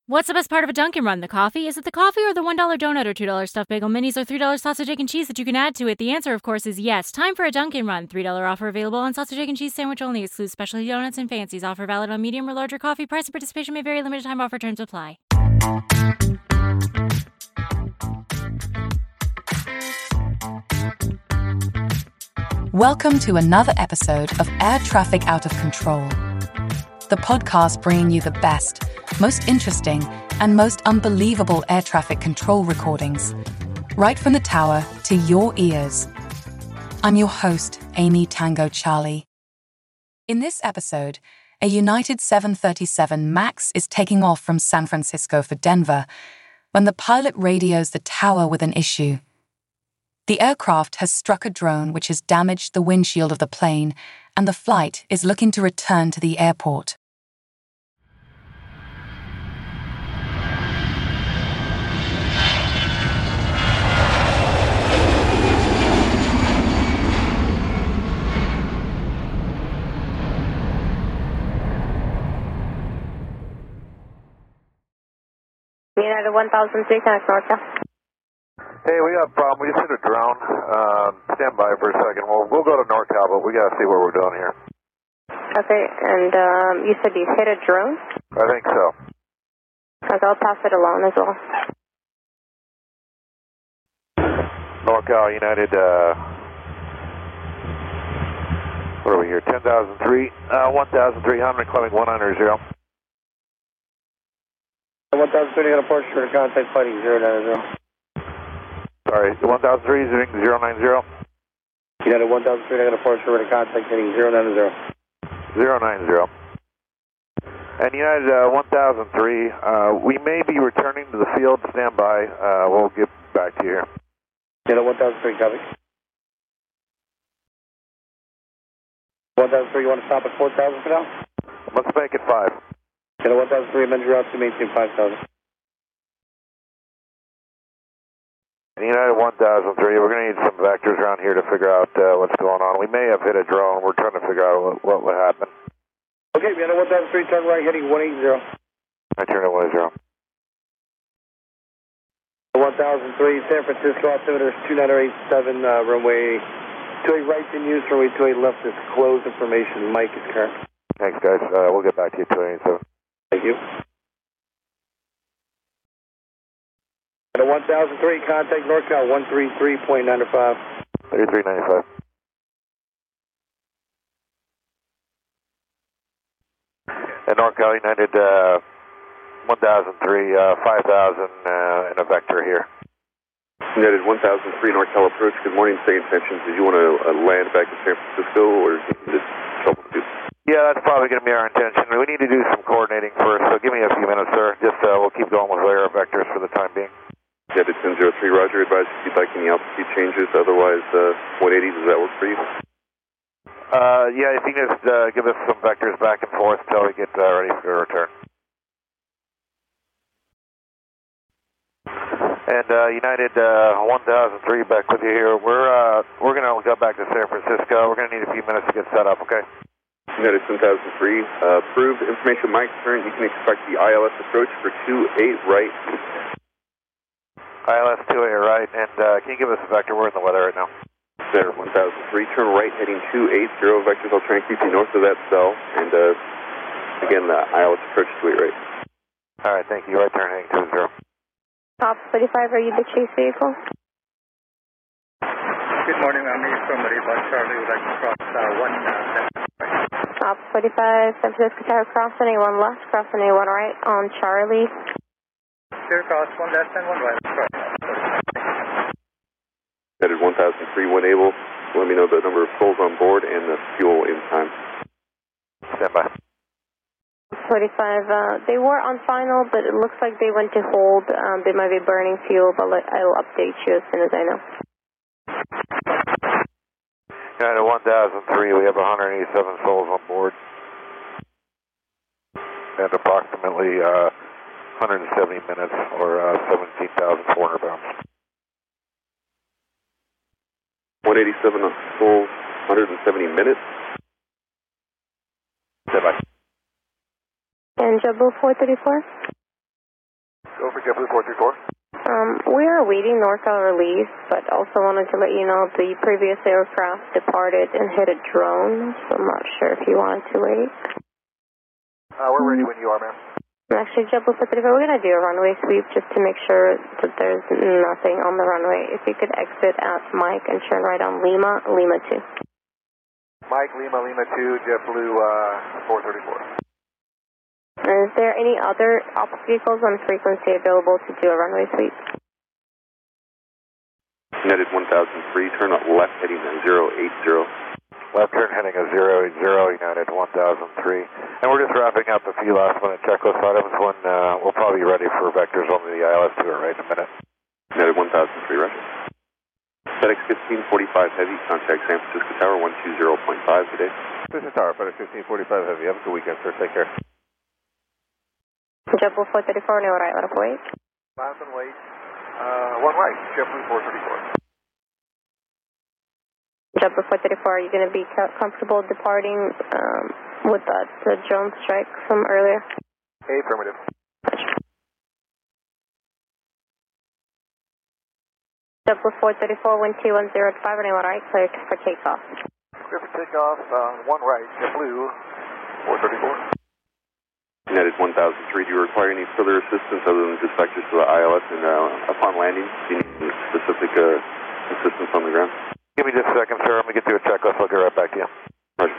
What's the best part of a Dunkin' Run? The coffee? Is it the coffee or the $1 donut or $2 stuffed bagel minis or $3 sausage, egg, and cheese that you can add to it? The answer, of course, is yes. Time for a Dunkin' Run. $3 offer available on sausage, egg, and cheese sandwich only. Excludes specialty donuts and fancies. Offer valid on medium or larger coffee. Price and participation may vary. Limited time offer. Terms apply. Welcome to another episode of Air Traffic Out of Control, the podcast bringing you the best, most interesting, and most unbelievable air traffic control recordings, right from the tower to your ears. I'm your host, Amy Tango Charlie. In this episode, a United 737 MAX is taking off from San Francisco for Denver when the pilot radios the tower with an issue. The aircraft has struck a drone which has damaged the windshield of the plane, and the flight is looking to return to the airport. United 1003, connect NorCal. Hey, we got a problem. We just hit a drone. Stand by for a second. We'll go to NorCal, but we got to see what we're doing here. Okay, and you said you hit a drone? I think so. Okay, I'll pass it along as well. NorCal, United, what are we here? 10,003, 1,300, climbing 100. 1003, got a Porsche for contact fighting 090. Sorry, 1,003 is 090. United 1003, I got a Porsche for contact heading 090. 090. And United 1003, we may be returning to the field. Stand by. We'll get back to you here. United 1003, copy. 1003, you want to stop at 4,000 for now? Let's make it 5. United 1003, amend your route to maintain 5,000. United 1003, we're going to need some vectors around here to figure out what's going on. We may have hit a drone. We're trying to figure out what would happen. Okay, United 1003, turn right, heading 180. I turn to 10. 1003, San Francisco, altimeter is 2987, runway 28 right in use, runway 28 left is closed. Information, Mike is current. Thanks, guys. We'll get back to you at 287. Thank you. 1003, contact NorCal 133.95. 3395. And NorCal United 1003, 5,000 and a vector here. United 1003, NorCal approach. Good morning, stay in tension. Did you want to land back in San Francisco or just troubleshoot? Yeah, that's probably going to be our intention. We need to do some coordinating first, so give me a few minutes, sir. Just we'll keep going with layer vectors for the time being. United 1003, roger. Advise if you'd like any altitude changes. Otherwise, 180, does that work for you? Yeah, if you can just give us some vectors back and forth until we get ready for a return. And United 1003, back with you here. We're going to go back to San Francisco. We're going to need a few minutes to get set up, okay? United 1003, approved. Information Mike current. You can expect the ILS approach for 28 right. ILS 28 right, and can you give us a vector? We're in the weather right now. Center 1003, turn right heading 280 vectors. I'll try and keep you north of that cell. And again, the ILS approach 28 right. All right, thank you. Right turn heading 20. Top 35, are you the chase vehicle? Good morning, I'm East from Maribor. Charlie would like to cross 1. Top 45, San Francisco Tower, crossing A1 left, crossing A1 right on Charlie. Clear cross, 1 left and 1 right. United 1003, when able, let me know the number of souls on board and the fuel in time. Stand by. 45, they were on final, but it looks like they went to hold. They might be burning fuel, but I will update you as soon as I know. United 1003, we have 187 souls on board. And approximately 170 minutes or 17,400 pounds. 187 souls, 170 minutes. Stand by. And JetBlue 434? Go for JetBlue 434. We are waiting northbound release, but also wanted to let you know the previous aircraft departed and hit a drone, so I'm not sure if you wanted to wait. We're ready when you are, ma'am. Actually, JetBlue 434, we're going to do a runway sweep just to make sure that there's nothing on the runway. If you could exit at Mike and turn right on Lima, Lima 2. Mike, Lima, Lima 2, JetBlue 434. Is there any other ops vehicles on frequency available to do a runway sweep? United 1003, turn left heading 080. Left turn heading 080, United 1003. And we're just wrapping up a few last minute checklist items when we'll probably be ready for vectors on the ILS tour right in a minute. United 1003, roger. FedEx 1545 Heavy, contact San Francisco Tower 120.5 today. This is Tower, FedEx 1545 Heavy. Have a good weekend, sir. Take care. JetBlue 434, no right, let us wait. Last and wait. One right, JetBlue 434. JetBlue 434, are you going to be comfortable departing with the drone strike from earlier? Affirmative. JetBlue 434, wind 210 at 5, and right, clear for takeoff. Clear for takeoff, one right, JetBlue 434. United 1003, do you require any further assistance other than just vectors to the ILS and upon landing? Do you need any specific assistance on the ground? Give me just a second, sir. I'm going to get through a checklist. I'll get right back to you. Roger.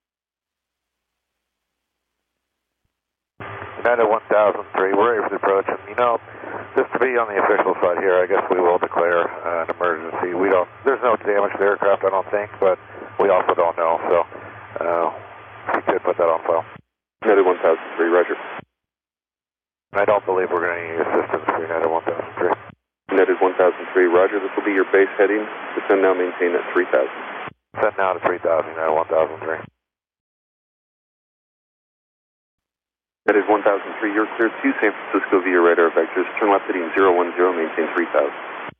United 1003, we're ready for the approach. And, you know, just to be on the official side here, I guess we will declare an emergency. There's no damage to the aircraft, I don't think, but we also don't know. So, if you could put that on file. United 1003, roger. I don't believe we're going to need assistance for United 1003. United 1003, roger. This will be your base heading. Descend now, maintain at 3000. Send now to 3000, United 1003. United 1003, you're cleared to San Francisco via radar vectors. Turn left heading 010, maintain 3000.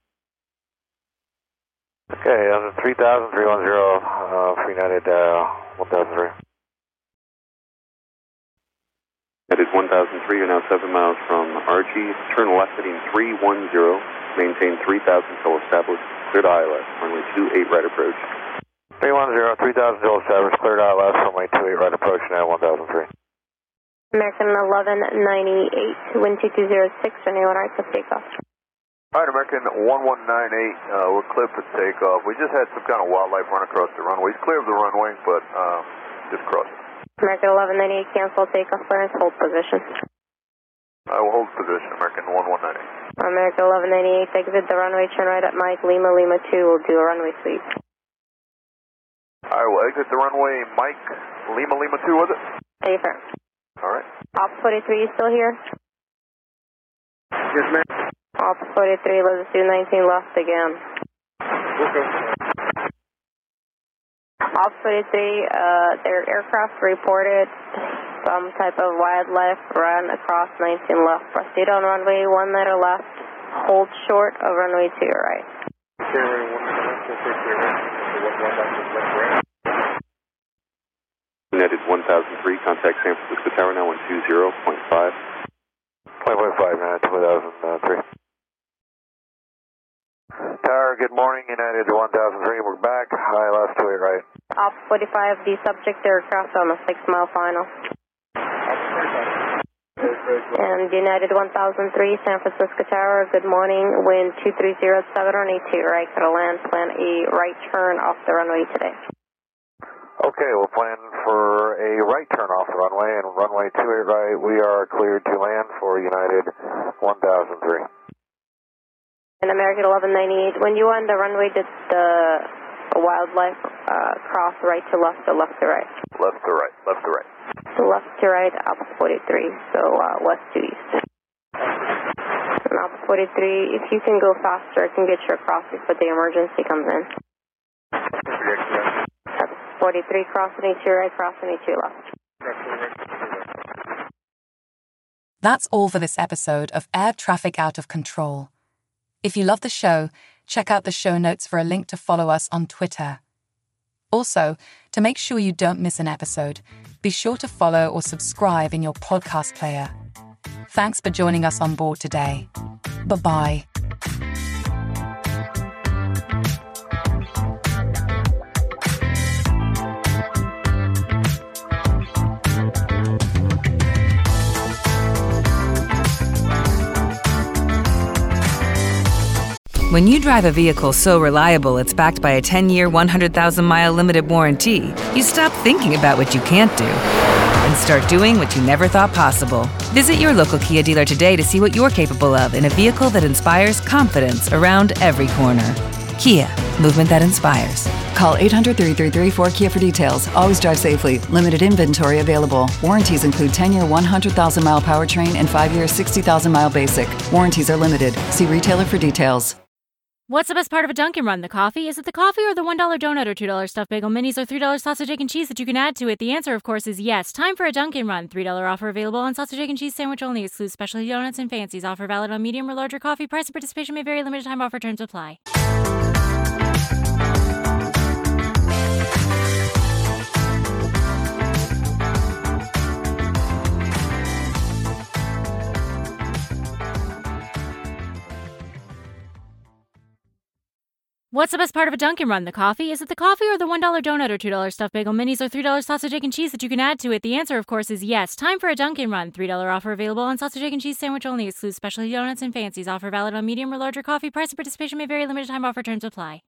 Okay, 3000, 310 for United 1003. United 1003, you're now 7 miles from RG. Turn left heading 310, maintain 3000 till established. Cleared ILS, runway 28 right approach. 310, 3000 till established, cleared ILS, runway 28 right approach, now 1003. American 1198, wind 2206, runway right for takeoff. All right, American 1198, we're cleared for takeoff. We just had some kind of wildlife run across the runway. It's clear of the runway, but just crossed. American 1198, cancel takeoff clearance, hold position. I will hold position, American 1198. American 1198, exit the runway, turn right at Mike, Lima, Lima 2, we'll do a runway sweep. I will exit the runway, Mike, Lima, Lima 2, was it? Affirm. All right. Ops 43, you still here? Yes, ma'am. Ops 43, let's do 19 left again. Okay. Ops 43, their aircraft reported some type of wildlife run across 19 left. Proceed on runway 1 letter left, hold short of runway 2 right. United 1003, contact San Francisco Tower now 120.5. 20.5, 2003. Tower, good morning, United 1003, we're back. ILS 28 right. Ops 45, the subject aircraft on a 6-mile final. And United 1003, San Francisco Tower, good morning, wind 2307 on A2 right, to land, plan a right turn off the runway today. Okay, we'll plan for a right turn off the runway, and runway 28 right, we are cleared to land for United 1003. And American 1198, when you were on the runway, did the wildlife cross right to left or left to right? Left to right, left to right. So left to right, Ops 43, so west to east. And Ops 43, if you can go faster, I can get you across before the emergency comes in. That's 43, crossing A2 right, crossing A2 left. That's all for this episode of Air Traffic Out of Control. If you love the show, check out the show notes for a link to follow us on Twitter. Also, to make sure you don't miss an episode, be sure to follow or subscribe in your podcast player. Thanks for joining us on board today. Bye-bye. When you drive a vehicle so reliable it's backed by a 10-year, 100,000-mile limited warranty, you stop thinking about what you can't do and start doing what you never thought possible. Visit your local Kia dealer today to see what you're capable of in a vehicle that inspires confidence around every corner. Kia, movement that inspires. Call 800-333-4KIA for details. Always drive safely. Limited inventory available. Warranties include 10-year 100,000-mile powertrain and 5-year 60,000-mile basic. Warranties are limited. See retailer for details. What's the best part of a Dunkin' Run? The coffee? Is it the coffee or the $1 donut or $2 stuffed bagel minis or $3 sausage, egg, and cheese that you can add to it? The answer, of course, is yes. Time for a Dunkin' Run. $3 offer available on sausage, egg, and cheese sandwich only. Excludes specialty donuts and fancies. Offer valid on medium or larger coffee. Price and participation may vary. Limited time offer. Terms apply. What's the best part of a Dunkin' Run? The coffee? Is it the coffee or the $1 donut or $2 stuffed bagel minis or $3 sausage, egg, and cheese that you can add to it? The answer, of course, is yes. Time for a Dunkin' Run. $3 offer available on sausage, egg, and cheese sandwich only. Excludes specialty donuts and fancies. Offer valid on medium or larger coffee. Price and participation may vary. Limited time offer. Terms apply.